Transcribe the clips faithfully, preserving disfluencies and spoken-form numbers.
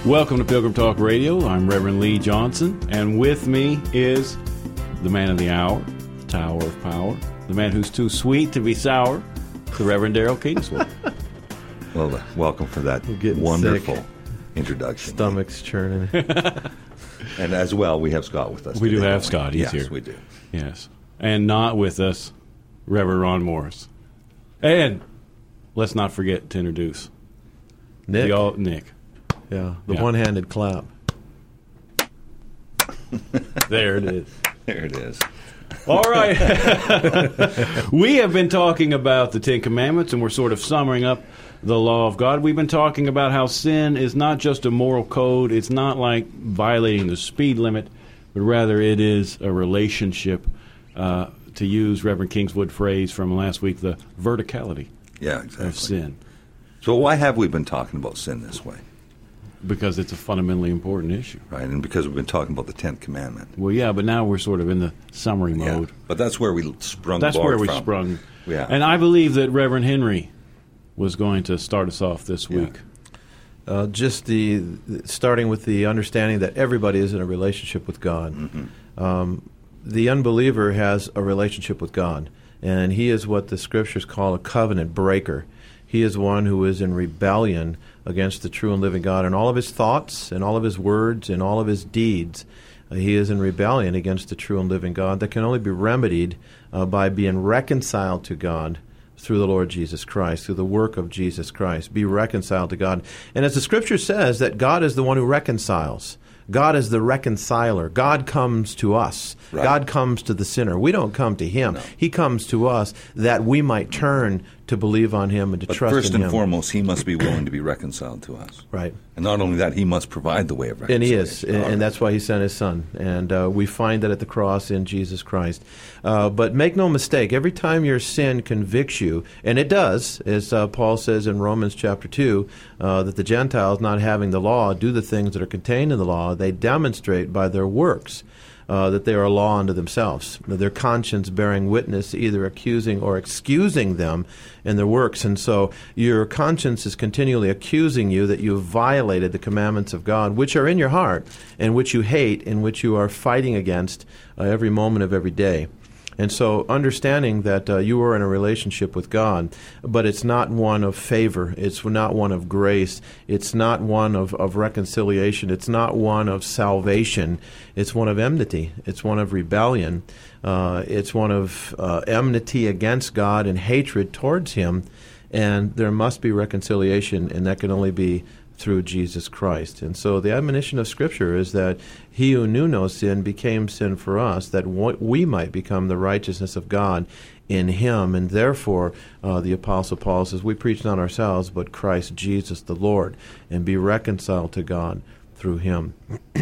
Welcome to Pilgrim Talk Radio. I'm Reverend Lee Johnson, and with me is the man of the hour, Tower of Power, the man who's too sweet to be sour, the Reverend Daryl Kingswood. Well, uh, welcome for that wonderful sick. introduction. Stomach's churning. And as well, we have Scott with us. We today, do have Scott. He's yes, here. Yes, we do. Yes. And not with us, Reverend Ron Morris. And let's not forget to introduce Nick. The all, Nick. Yeah, the Yeah. one-handed clap. There it is. There it is. All right. We have been talking about the Ten Commandments, and we're sort of summing up the law of God. We've been talking about how sin is not just a moral code. It's not like violating the speed limit, but rather it is a relationship, uh, to use Reverend Kingswood's phrase from last week, the verticality Yeah, exactly. of sin. So why have we been talking about sin this way? Because it's a fundamentally important issue. Right, and because we've been talking about the Tenth Commandment. Well, yeah, but now we're sort of in the summary Yeah, mode. but that's where we sprung That's board where we from. sprung. Yeah. And I believe that Reverend Henry was going to start us off this Yeah. week. Uh, just the starting with the understanding that everybody is in a relationship with God. Mm-hmm. Um, the unbeliever has a relationship with God, and he is what the Scriptures call a covenant breaker. He is one who is in rebellion against the true and living God in all of his thoughts, and all of his words, and all of his deeds. Uh, he is in rebellion against the true and living God that can only be remedied uh, by being reconciled to God through the Lord Jesus Christ, through the work of Jesus Christ. Be reconciled to God. And as the Scripture says, that God is the one who reconciles. God is the reconciler. God comes to us. Right. God comes to the sinner. We don't come to him. No. He comes to us that we might turn to believe on him and to But trust first in and him. foremost, he must be willing to be reconciled to us. Right. And not only that, he must provide the way of And reconciliation. he is, and, All right. and that's why he sent his son. And uh, we find that at the cross in Jesus Christ. Uh, but make no mistake, every time your sin convicts you, and it does, as uh, Paul says in Romans chapter two, uh, that the Gentiles, not having the law, do the things that are contained in the law, they demonstrate by their works Uh, that they are a law unto themselves, their conscience bearing witness, either accusing or excusing them in their works. And so your conscience is continually accusing you that you have violated the commandments of God, which are in your heart, and which you hate, and which you are fighting against uh, every moment of every day. And so understanding that uh, you are in a relationship with God, but it's not one of favor, it's not one of grace, it's not one of, of reconciliation, it's not one of salvation, it's one of enmity, it's one of rebellion, uh, it's one of uh, enmity against God and hatred towards Him, and there must be reconciliation, and that can only be through Jesus Christ. And so the admonition of Scripture is that he who knew no sin became sin for us, that we might become the righteousness of God in him. And therefore, uh, the Apostle Paul says, we preach not ourselves, but Christ Jesus the Lord, and be reconciled to God through him.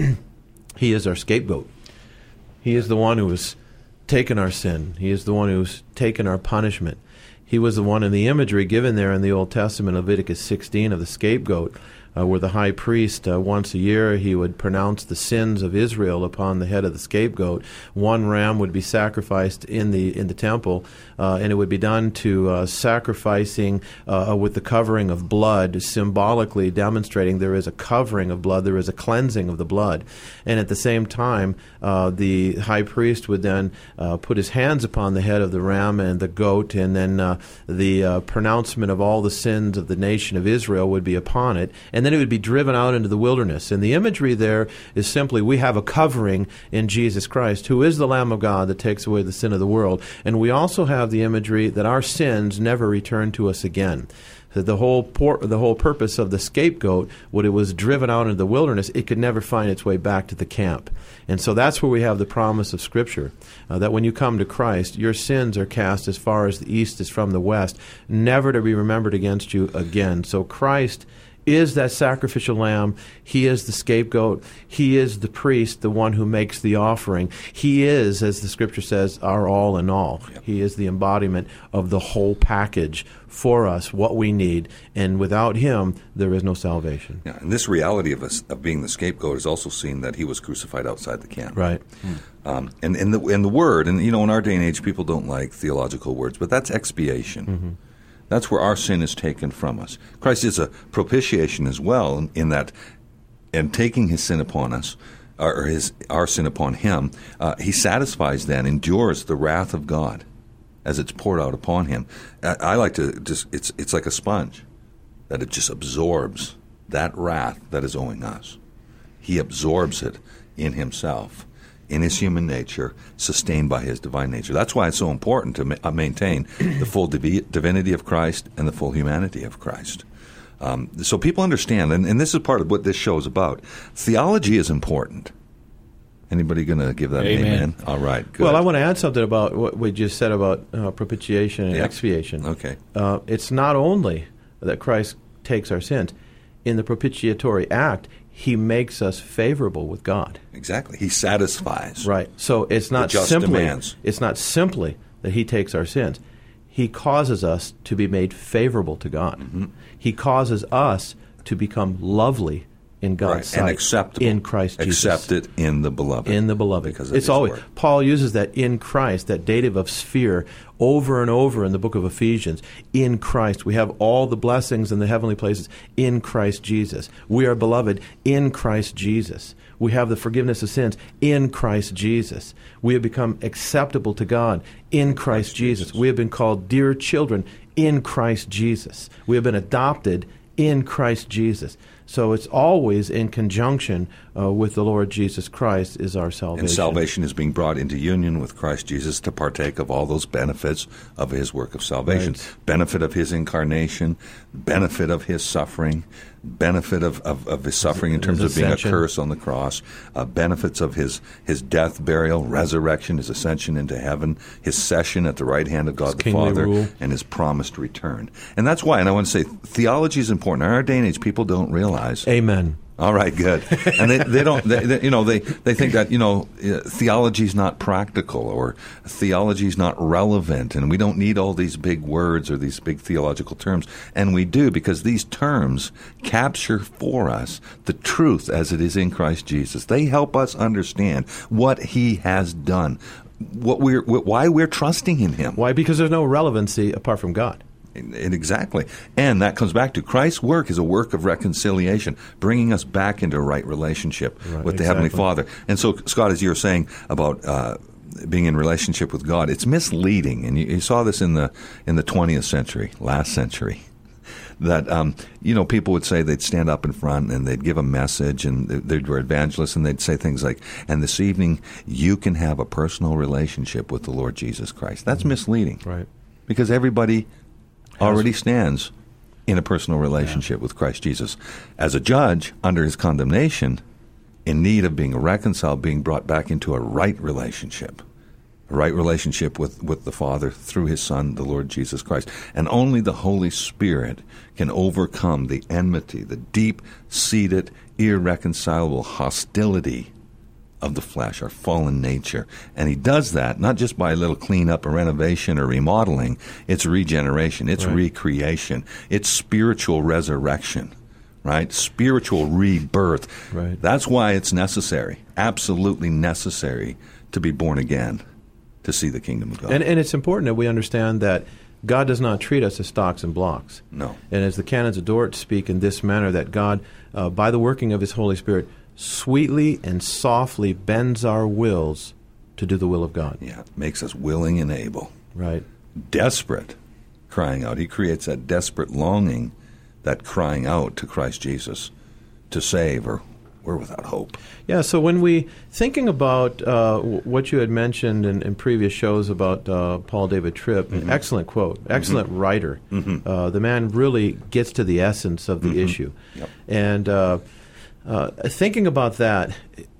He is our scapegoat. He is the one who has taken our sin. He is the one who's taken our punishment. He was the one in the imagery given there in the Old Testament, Leviticus sixteen, of the scapegoat, uh, where the high priest, uh, once a year, he would pronounce the sins of Israel upon the head of the scapegoat. One ram would be sacrificed in the in the temple, uh, and it would be done to uh, sacrificing uh, with the covering of blood, symbolically demonstrating there is a covering of blood, there is a cleansing of the blood. And at the same time, uh, the high priest would then uh, put his hands upon the head of the ram and the goat, and then uh, the uh, pronouncement of all the sins of the nation of Israel would be upon it, and then it would be driven out into the wilderness. And the imagery there is simply, we have a covering in Jesus Christ, who is the Lamb of God that takes away the sin of the world. And we also have the imagery that our sins never return to us again. That the whole por- the whole purpose of the scapegoat, when it was driven out into the wilderness, it could never find its way back to the camp. And so that's where we have the promise of Scripture, uh, that when you come to Christ, your sins are cast as far as the east is from the west, never to be remembered against you again. So Christ is that sacrificial lamb. He is the scapegoat. He is the priest, the one who makes the offering. He is, as the Scripture says, our all in all. Yep. He is the embodiment of the whole package for us, what we need. And without him, there is no salvation. Yeah, and this reality of us of being the scapegoat is also seen that he was crucified outside the camp. Right. Hmm. Um, and, and, the, and the word, and you know, in our day and age, people don't like theological words, but that's expiation. Mm-hmm. That's where our sin is taken from us. Christ is a propitiation as well, in that and taking his sin upon us, or his our sin upon him, uh, he satisfies then, endures the wrath of God as it's poured out upon him. I, I like to just, it's it's like a sponge, that it just absorbs that wrath that is owing us. He absorbs it in himself, in his human nature, sustained by his divine nature. That's why it's so important to ma- maintain the full divi- divinity of Christ and the full humanity of Christ. Um, so people understand, and, and this is part of what this show is about. Theology is important. Anybody going to give that Amen. an amen? All right, good. Well, I want to add something about what we just said about uh, propitiation and Yeah. expiation. Okay. Uh, it's not only that Christ takes our sins. In the propitiatory act, he makes us favorable with God. Exactly. He satisfies. Right. So it's not just simply demands. it's not simply that he takes our sins. He causes us to be made favorable to God. Mm-hmm. He causes us to become lovely in God's Right. sight. And acceptable. In Christ Jesus. Accepted in the beloved. In the beloved. Because of it's his always word. Paul uses that in Christ, that dative of sphere, over and over in the book of Ephesians. In Christ. We have all the blessings in the heavenly places in Christ Jesus. We are beloved in Christ Jesus. We have the forgiveness of sins in Christ Jesus. We have become acceptable to God in Christ, Christ Jesus. Jesus. We have been called dear children in Christ Jesus. We have been adopted in Christ Jesus. So it's always in conjunction uh, with the Lord Jesus Christ is our salvation. And salvation is being brought into union with Christ Jesus to partake of all those benefits of his work of salvation. Right. Benefit of his incarnation, benefit of his suffering, benefit of, of, of his suffering in terms his of being a ascension. curse on the cross, uh, benefits of his, his death, burial, resurrection, his ascension into heaven, his session at the right hand of God His the kingly Father, rule. and his promised return. And that's why, and I want to say, theology is important. In our day and age, people don't realize. Amen. All right, good. And they, they don't, they, they, you know, they, they think that, you know, uh, theology is not practical or theology is not relevant, and we don't need all these big words or these big theological terms. And we do, because these terms capture for us the truth as it is in Christ Jesus. They help us understand what he has done, what we're, why we're trusting in him. Why? Because there's no relevancy apart from God. And exactly. And that comes back to Christ's work is a work of reconciliation, bringing us back into a right relationship Right, with the exactly. Heavenly Father. And so, Scott, as you were saying about uh, being in relationship with God, it's misleading. And you, you saw this in the in the twentieth century, last century, that, um, you know, people would say they'd stand up in front and they'd give a message, and they were evangelists, and they'd say things like, and this evening you can have a personal relationship with the Lord Jesus Christ. That's Mm-hmm. misleading. Right. Because everybody already stands in a personal relationship yeah. with Christ Jesus. As a judge, under his condemnation, in need of being reconciled, being brought back into a right relationship, a right relationship with, with the Father through his Son, the Lord Jesus Christ. And only the Holy Spirit can overcome the enmity, the deep-seated, irreconcilable hostility of the flesh, our fallen nature. And he does that not just by a little cleanup or renovation or remodeling. It's regeneration. It's right. recreation. It's spiritual resurrection, right? Spiritual rebirth. Right. That's why it's necessary, absolutely necessary, to be born again, to see the kingdom of God. And, and it's important that we understand that God does not treat us as stocks and blocks. No. And as the canons of Dort speak in this manner, that God, uh, by the working of his Holy Spirit, sweetly and softly bends our wills to do the will of God. Yeah, makes us willing and able. Right. Desperate, crying out. He creates that desperate longing, that crying out to Christ Jesus to save, or we're without hope. Yeah, so when we, thinking about uh, w- what you had mentioned in, in previous shows about uh, Paul David Tripp, Mm-hmm. an excellent quote, excellent Mm-hmm. writer. Mm-hmm. Uh, the man really gets to the essence of the Mm-hmm. issue. Yep. And uh, uh, thinking about that,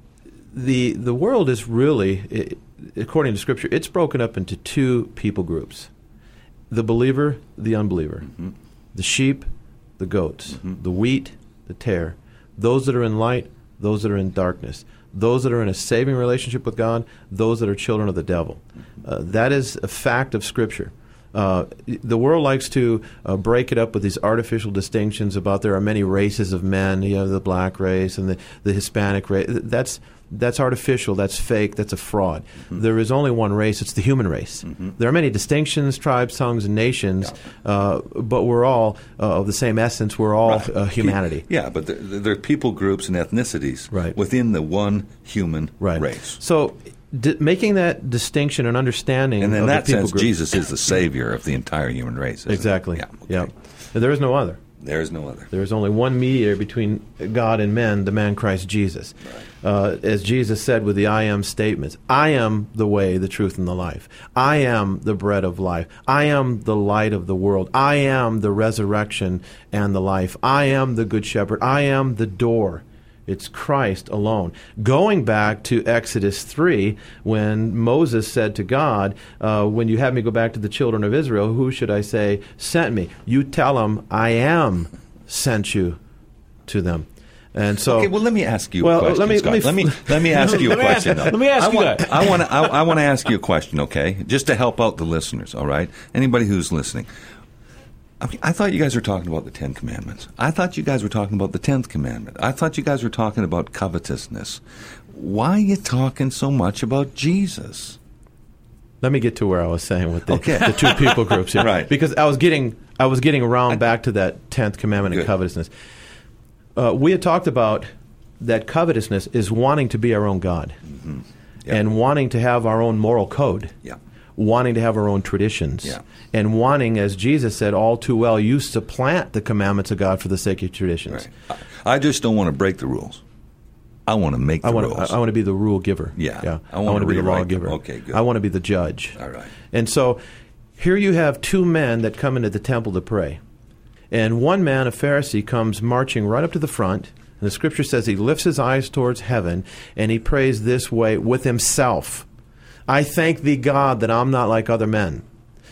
the the world is really, it, according to Scripture, it's broken up into two people groups. The believer, the unbeliever. Mm-hmm. The sheep, the goats. Mm-hmm. The wheat, the tare. Those that are in light, those that are in darkness. Those that are in a saving relationship with God, those that are children of the devil. Uh, that is a fact of Scripture. Uh, the world likes to uh, break it up with these artificial distinctions about there are many races of men. You have the black race and the, the Hispanic race. That's that's artificial. That's fake. That's a fraud. Mm-hmm. There is only one race. It's the human race. Mm-hmm. There are many distinctions, tribes, tongues, and nations, yeah. uh, but we're all uh, of the same essence. We're all right. uh, humanity. Yeah, but there, there are people groups and ethnicities right. within the one human right. race. So D- making that distinction and understanding, and in of that the people sense, group. Jesus is the savior of the entire human race. Isn't Exactly. It? Yeah. Yeah. Okay. There is no other. There is no other. There is only one mediator between God and men, the man Christ Jesus. Right. Uh, as Jesus said with the I am statements, I am the way, the truth, and the life. I am the bread of life. I am the light of the world. I am the resurrection and the life. I am the good shepherd. I am the door. It's Christ alone. Going back to Exodus three, when Moses said to God, uh, when you have me go back to the children of Israel, who should I say sent me? You tell them, I am sent you to them. And so, okay, well, let me ask you well, a question, let me, Scott. Let me, let me, let me ask you a let me question, ask, though. Let me ask I you want, that. I want to I, I want to ask you a question, okay? Just to help out the listeners, all right? Anybody who's listening. I mean, I thought you guys were talking about the Ten Commandments. I thought you guys were talking about the Tenth Commandment. I thought you guys were talking about covetousness. Why are you talking so much about Jesus? Let me get to where I was saying with the, okay. the two people groups here, right? Because I was getting I was getting around I, back to that tenth commandment good. and covetousness. Uh, we had talked about that covetousness is wanting to be our own God, mm-hmm. yep. and wanting to have our own moral code. Yeah. Wanting to have our own traditions, yeah. and wanting, as Jesus said all too well, you supplant the commandments of God for the sake of traditions. Right. I just don't want to break the rules. I want to make the I want rules. To, I want to be the rule giver. Yeah, yeah. I want, I want to be the law lawgiver. Okay, good. I want to be the judge. All right. And so, here you have two men that come into the temple to pray, and one man, a Pharisee, comes marching right up to the front. And the Scripture says he lifts his eyes towards heaven and he prays this way with himself. I thank thee, God, that I'm not like other men.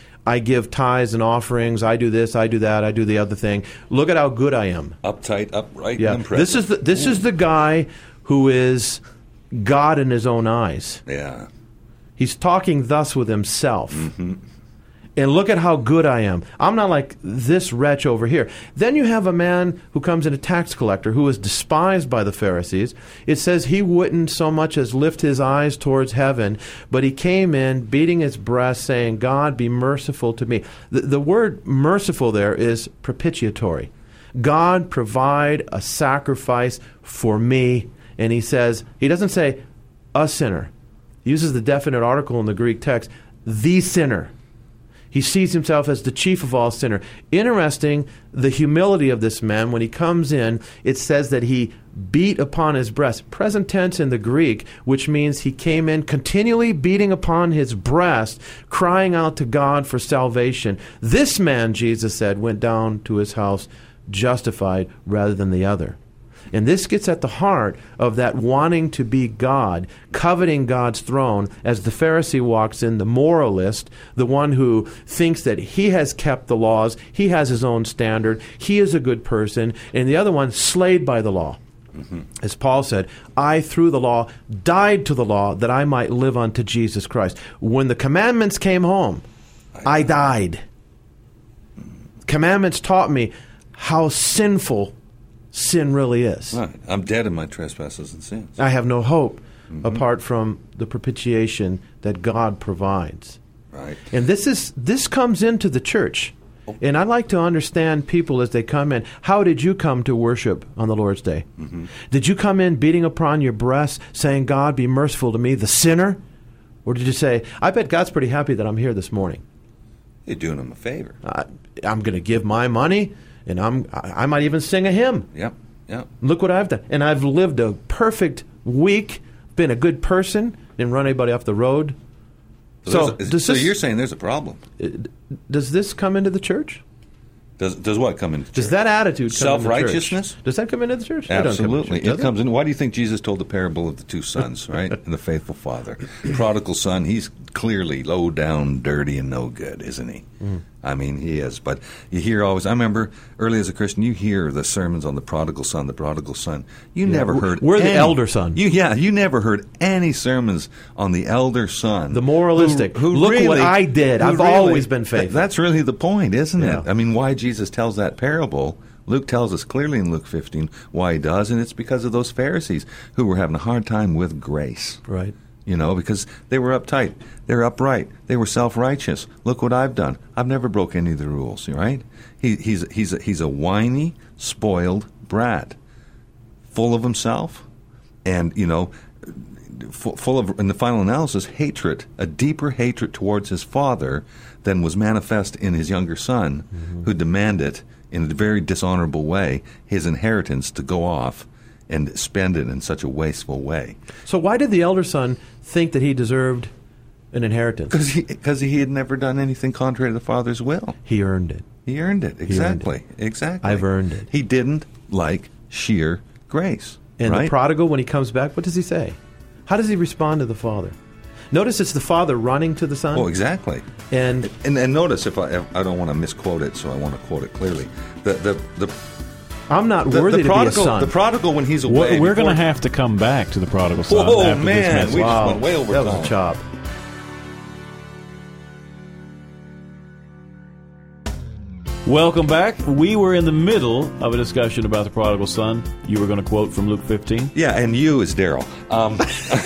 I give tithes and offerings. I do this, I do that, I do the other thing. Look at how good I am. Uptight, upright, yeah. and impressive. This is the, this is the guy who is God in his own eyes. Yeah. He's talking thus with himself. Mm-hmm. And look at how good I am. I'm not like this wretch over here. Then you have a man who comes in, a tax collector, who is despised by the Pharisees. It says he wouldn't so much as lift his eyes towards heaven, but he came in beating his breast, saying, God, be merciful to me. The, the word merciful there is propitiatory. God, provide a sacrifice for me. And he says, he doesn't say, a sinner. He uses the definite article in the Greek text, the sinner. He sees himself as the chief of all sinner. Interesting, the humility of this man. When he comes in, it says that he beat upon his breast. Present tense in the Greek, which means he came in continually beating upon his breast, crying out to God for salvation. This man, Jesus said, went down to his house justified rather than the other. And this gets at the heart of that wanting to be God, coveting God's throne, as the Pharisee walks in, the moralist, the one who thinks that he has kept the laws, he has his own standard, he is a good person, and the other one, slayed by the law. Mm-hmm. As Paul said, I, through the law, died to the law that I might live unto Jesus Christ. When the commandments came home, I died. Commandments taught me how sinful sin really is. Right. I'm dead in my trespasses and sins. I have no hope mm-hmm. apart from the propitiation that God provides. Right. And this is this comes into the church. Oh. And I like to understand people as they come in. How did you come to worship on the Lord's Day? Mm-hmm. Did you come in beating upon your breast, saying, God, be merciful to me, the sinner? Or did you say, I bet God's pretty happy that I'm here this morning. You're doing him a favor. I, I'm going to give my money. And I'm, I might even sing a hymn. Yep, yep. Look what I've done. And I've lived a perfect week, been a good person, didn't run anybody off the road. So, so, a, does so this, you're saying there's a problem. Does this come into the church? Does does what come into the church? Does that attitude come Self-righteousness? into the church? Does that come into the church? Absolutely. It, come it comes in. Why do you think Jesus told the parable of the two sons, right? And the faithful father. The prodigal son, he's clearly low down, dirty, and no good, isn't he? Mm. I mean, he is. But you hear always, I remember early as a Christian, you hear the sermons on the prodigal son, the prodigal son. You Yeah, never we're- heard we're the any- elder son. You, yeah, you never heard any sermons on the elder son. The moralistic. Who, who Look really, what I did. who I've really- always been faithful. That's really the point, isn't Yeah. it? I mean, why Jesus tells that parable. Luke tells us clearly in Luke fifteen why he does, and it's because of those Pharisees who were having a hard time with grace. Right. You know, because they were uptight, they were upright, they were self-righteous. Look what I've done. I've never broke any of the rules, right? He, he's, he's, a, he's a whiny, spoiled brat, full of himself, and, you know, full, full of, in the final analysis, hatred, a deeper hatred towards his father than was manifest in his younger son, mm-hmm. who demanded, in a very dishonorable way, his inheritance to go off and spend it in such a wasteful way. So why did the elder son think that he deserved an inheritance? Because he, because he had never done anything contrary to the Father's will. He earned it. He earned it. Exactly. He earned it. Exactly. I've earned it. He didn't like sheer grace. And right? the prodigal, when he comes back, what does he say? How does he respond to the father? Notice it's the father running to the son. Oh, exactly. And and, and notice, if I if I don't want to misquote it, so I want to quote it clearly. The the the I'm not the, worthy the to prodigal, be a son. The prodigal, when he's away, We're, we're going to before- have to come back to the prodigal son. Whoa, after man, this message. we just wow, went way over that was time. a chop. Welcome back. We were in the middle of a discussion about the prodigal son. You were going to quote from Luke fifteen. Yeah, and you is Daryl. Um,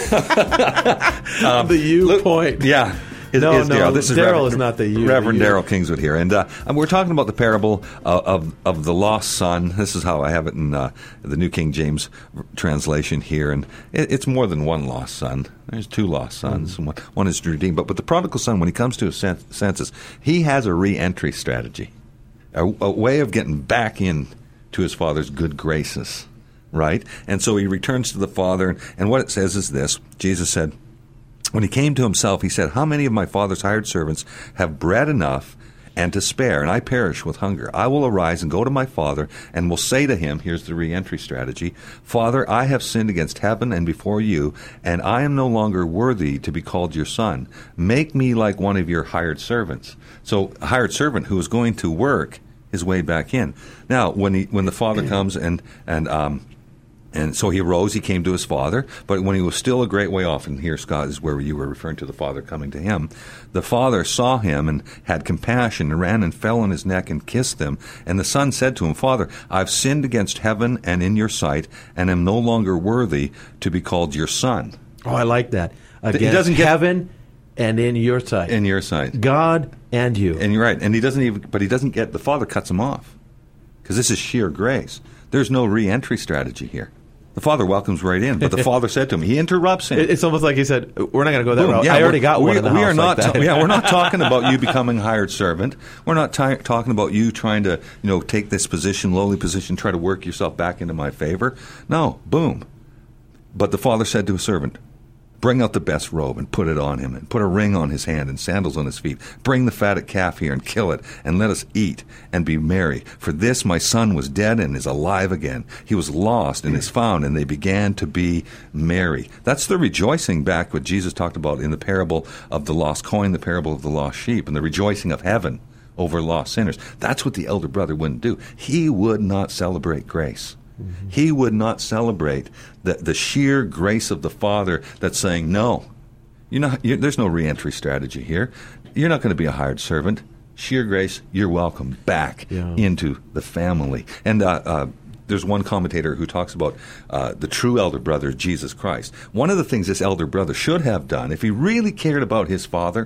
the you Luke- point. Yeah. Is, No, is no, Daryl. This is Daryl Reverend- is not the you, Reverend the you. Daryl Kingswood here, and, uh, and we're talking about the parable of, of of the lost son. This is how I have it in uh, the New King James translation here, and it, it's more than one lost son. There's two lost sons, and one, one is redeemed. But but the prodigal son, when he comes to his sen- senses, he has a re-entry strategy, a, a way of getting back in to his father's good graces, right? And so he returns to the father, and, and what it says is this: Jesus said, when he came to himself, he said, "How many of my father's hired servants have bread enough and to spare, and I perish with hunger? I will arise and go to my father, and will say to him," here's the re-entry strategy, "Father, I have sinned against heaven and before you, and I am no longer worthy to be called your son. Make me like one of your hired servants." So a hired servant who is going to work his way back in. Now, when he when the father comes and and um, And so he arose, he came to his father, but when he was still a great way off, and here, Scott, is where you were referring to the father coming to him, the father saw him and had compassion and ran and fell on his neck and kissed him. And the son said to him, "Father, I've sinned against heaven and in your sight, and am no longer worthy to be called your son." Oh, I like that. Against He doesn't get- heaven and in your sight. In your sight. God and you. And you're right. And he doesn't even, but he doesn't get, the father cuts him off. Because this is sheer grace. There's no re-entry strategy here. The father welcomes right in, but the father said to him, he interrupts him. It- it's almost like he said, "We're not going to go that Boom. route. Yeah, I already we're- got one we, in the we house are not. like that." ta- yeah, we're not talking about you becoming a hired servant. We're not ti talking about you trying to, you know, take this position, lowly position, try to work yourself back into my favor. No, boom. But the father said to his servant, "Bring out the best robe and put it on him, and put a ring on his hand and sandals on his feet. Bring the fatted calf here and kill it, and let us eat and be merry. For this my son was dead and is alive again. He was lost and is found," and they began to be merry. That's the rejoicing back what Jesus talked about in the parable of the lost coin, the parable of the lost sheep, and the rejoicing of heaven over lost sinners. That's what the elder brother wouldn't do. He would not celebrate grace. Mm-hmm. He would not celebrate the, the sheer grace of the Father that's saying, "No, you're not, you're, there's no re-entry strategy here. You're not going to be a hired servant. Sheer grace, you're welcome back Yeah. into the family." And uh, uh, there's one commentator who talks about uh, the true elder brother, Jesus Christ. One of the things this elder brother should have done, if he really cared about his father,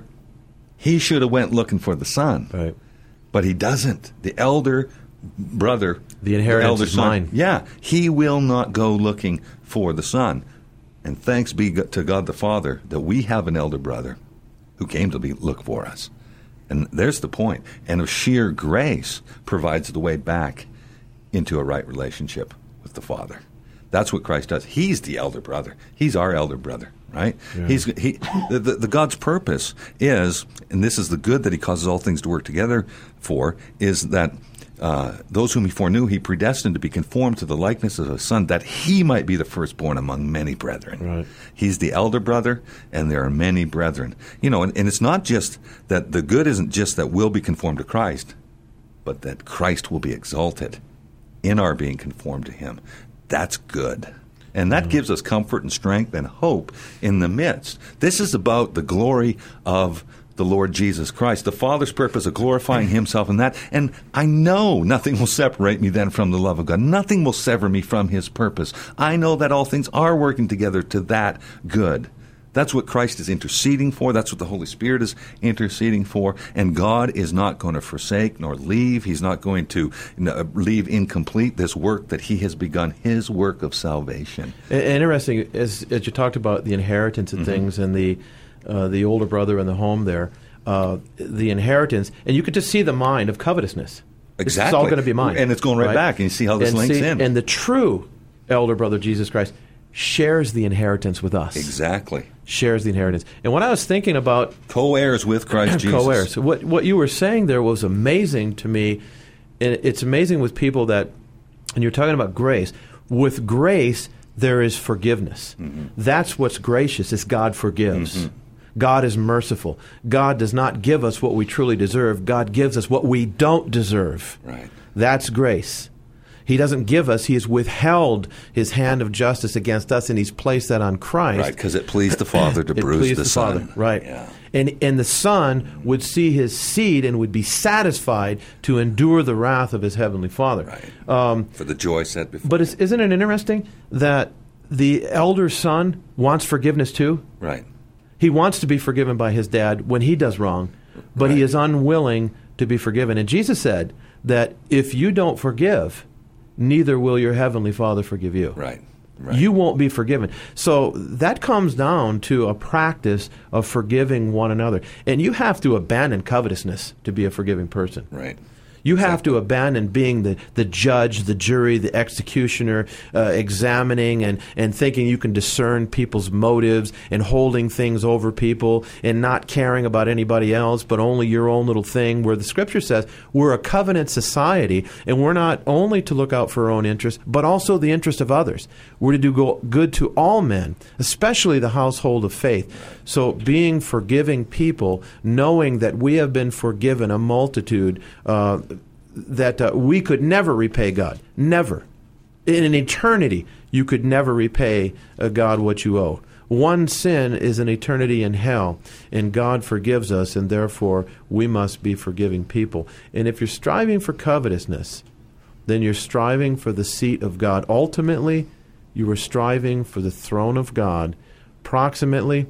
he should have went looking for the son. Right. But he doesn't. The elder brother, The inheritance elder is son, mine. yeah, he will not go looking for the son. And thanks be go- to God the Father that we have an elder brother who came to be, look for us. And there's the point. And of sheer grace provides the way back into a right relationship with the Father. That's what Christ does. He's the elder brother. He's our elder brother, right? Yeah. He's he. The, the, the God's purpose is, and this is the good that He causes all things to work together for, is that Uh, those whom he foreknew, he predestined to be conformed to the likeness of his Son, that he might be the firstborn among many brethren. Right. He's the elder brother, and there are many brethren. You know, and, and it's not just that the good isn't just that we'll be conformed to Christ, but that Christ will be exalted in our being conformed to him. That's good. And that mm-hmm. gives us comfort and strength and hope in the midst. This is about the glory of the Lord Jesus Christ, the Father's purpose of glorifying himself in that. And I know nothing will separate me then from the love of God. Nothing will sever me from his purpose. I know that all things are working together to that good. That's what Christ is interceding for. That's what the Holy Spirit is interceding for. And God is not going to forsake nor leave. He's not going to leave incomplete this work that he has begun, his work of salvation. And interesting, as, as you talked about the inheritance of mm-hmm. things and the Uh, the older brother in the home there, uh, the inheritance, and you could just see the mind of covetousness. Exactly. It's all going to be mine. And it's going right, right back, and you see how this and links see, in. And the true elder brother, Jesus Christ, shares the inheritance with us. Exactly. Shares the inheritance. And when I was thinking about... Co-heirs with Christ Jesus. Co-heirs. What, what you were saying there was amazing to me, and it's amazing with people that, and you're talking about grace, with grace there is forgiveness. Mm-hmm. That's what's gracious, is God forgives. Mm-hmm. God is merciful. God does not give us what we truly deserve. God gives us what we don't deserve. Right. That's grace. He doesn't give us. He has withheld his hand of justice against us, and he's placed that on Christ. Right, because it pleased the Father to bruise the, the Son. Father. Right. Yeah. And, and the Son would see his seed and would be satisfied to endure the wrath of his heavenly Father. Right. Um, For the joy set before But it's, isn't it interesting that the elder son wants forgiveness too? Right. He wants to be forgiven by his dad when he does wrong, but right. he is unwilling to be forgiven. And Jesus said that if you don't forgive, neither will your heavenly Father forgive you. Right. Right. You won't be forgiven. So that comes down to a practice of forgiving one another. And you have to abandon covetousness to be a forgiving person. Right. You have to abandon being the, the judge, the jury, the executioner, uh, examining and, and thinking you can discern people's motives and holding things over people and not caring about anybody else but only your own little thing, where the Scripture says we're a covenant society and we're not only to look out for our own interests but also the interest of others. We're to do go- good to all men, especially the household of faith. So being forgiving people, knowing that we have been forgiven a multitude uh, that uh, we could never repay God. Never. In an eternity, you could never repay uh, God what you owe. One sin is an eternity in hell, and God forgives us, and therefore we must be forgiving people. And if you're striving for covetousness, then you're striving for the seat of God. Ultimately, you are striving for the throne of God. Proximately,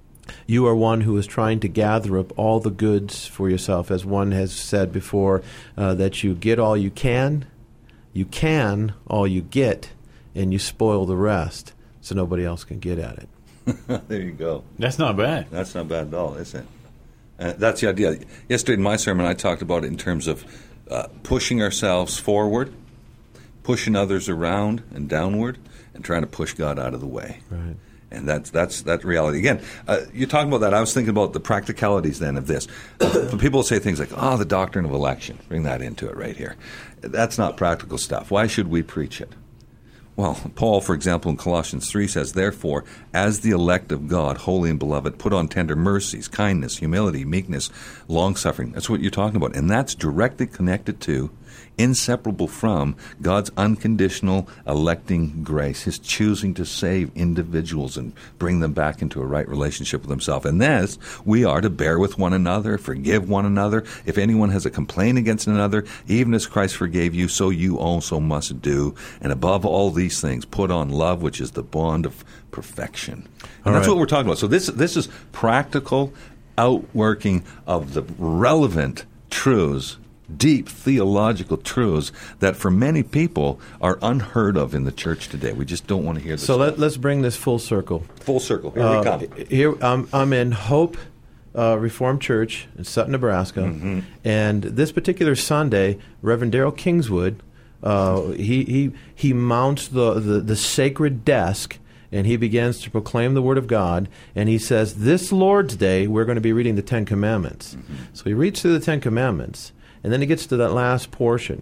you are one who is trying to gather up all the goods for yourself. As one has said before, uh, that you get all you can, you can all you get, and you spoil the rest so nobody else can get at it. There you go. That's not bad. That's not bad at all, is it? Uh, that's the idea. Yesterday in my sermon, I talked about it in terms of uh, pushing ourselves forward, pushing others around and downward, and trying to push God out of the way. Right. And that's that's that reality. Again, uh, you're talking about that. I was thinking about the practicalities then of this. Uh, people say things like, oh, the doctrine of election. Bring that into it right here. That's not practical stuff. Why should we preach it? Well, Paul, for example, in Colossians three says, therefore, as the elect of God, holy and beloved, put on tender mercies, kindness, humility, meekness, long-suffering. That's what you're talking about. And that's directly connected to, inseparable from, God's unconditional electing grace, his choosing to save individuals and bring them back into a right relationship with himself. And this, we are to bear with one another, forgive one another. If anyone has a complaint against another, even as Christ forgave you, so you also must do. And above all these things, put on love, which is the bond of perfection. And all that's right. What we're talking about. So this this is practical outworking of the relevant truths, deep theological truths that for many people are unheard of in the church today. We just don't want to hear this. So let, let's bring this full circle. Full circle. Here uh, we come. Here I'm, I'm in Hope uh, Reformed Church in Sutton, Nebraska, mm-hmm. and this particular Sunday, Reverend Daryl Kingswood, uh, he he he mounts the, the the sacred desk. And he begins to proclaim the Word of God, and he says, this Lord's Day, we're going to be reading the Ten Commandments. Mm-hmm. So he reads through the Ten Commandments, and then he gets to that last portion.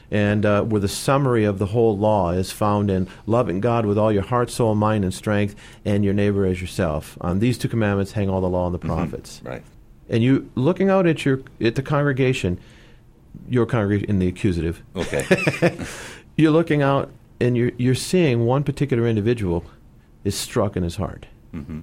and uh, where the summary of the whole law is found in loving God with all your heart, soul, mind, and strength, and your neighbor as yourself. On these two commandments hang all the law and the prophets. Mm-hmm. Right. And you looking out at your at the congregation, your congregation in the accusative. Okay. You're looking out and you're you're seeing one particular individual is struck in his heart, Mm-hmm.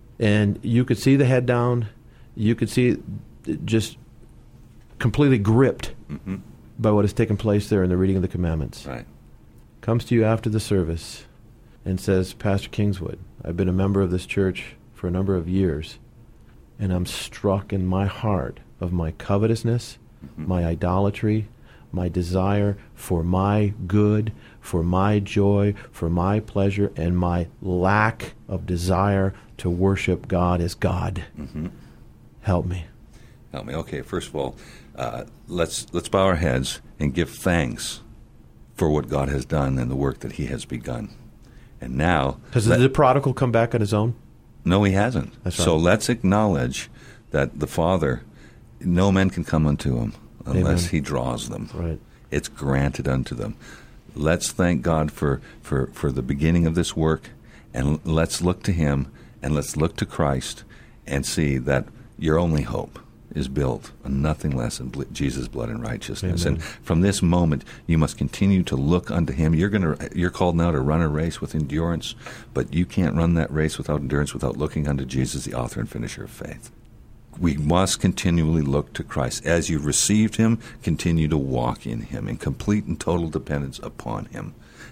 and you could see the head down, you could see it just completely gripped Mm-hmm. by what has taken place there in the reading of the commandments. Right. Comes to you after the service and says, Pastor Kingswood, I've been a member of this church for a number of years, and I'm struck in my heart of my covetousness, Mm-hmm. my idolatry, my desire for my good, for my joy, for my pleasure, and my lack of desire to worship God as God. Mm-hmm. Help me. Help me. Okay, first of all, uh, let's let's bow our heads and give thanks for what God has done and the work that He has begun. And now, Has let- the prodigal come back on his own? no, He hasn't. That's right. So let's acknowledge that the Father, no man can come unto Him unless Amen. He draws them. Right. It's granted unto them. Let's thank God for, for, for the beginning of this work, and let's look to Him, and let's look to Christ, and see that your only hope is built on nothing less than bl- Jesus' blood and righteousness. Amen. And from this moment, you must continue to look unto Him. You're going to you're called now to run a race with endurance, but you can't run that race without endurance, without looking unto Jesus, the author and finisher of faith. We must continually look to Christ. As you've received Him, continue to walk in Him in complete and total dependence upon Him.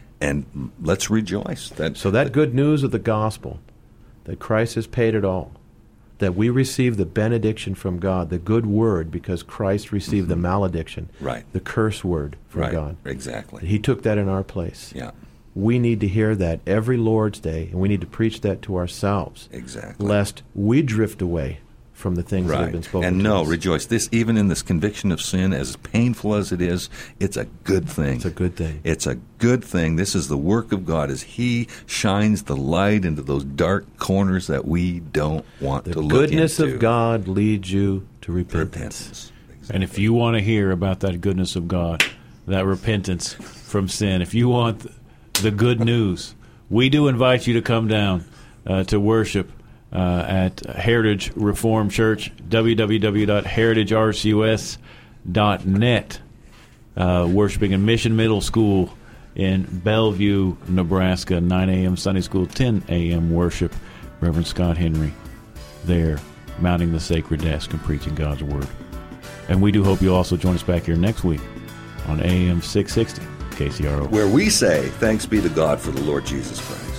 And let's rejoice. That, So that good news of the gospel, that Christ has paid it all, that we receive the benediction from God, the good word, because Christ received the malediction, Right. the curse word from right, God. exactly. He took that in our place. Yeah, We need to hear that every Lord's Day, and we need to preach that to ourselves, exactly. lest we drift away from the things that have Right. been spoken And to no, us. rejoice. This, even in this conviction of sin, as painful as it is, it's a good thing. It's a good thing. It's a good thing. This is the work of God as He shines the light into those dark corners that we don't want The to look goodness into. of God leads you to repentance. Repentance. And if you want to hear about that goodness of God, that repentance from sin, if you want the good news, we do invite you to come down uh, to worship uh, at Heritage Reformed Church, w w w dot heritage r c u s dot net, uh, worshiping in Mission Middle School in Bellevue, Nebraska, nine a.m. Sunday school, ten a.m. worship. Reverend Scott Henry there, mounting the sacred desk and preaching God's Word. And we do hope you'll also join us back here next week on A M six sixty K C R O. Where we say, thanks be to God for the Lord Jesus Christ.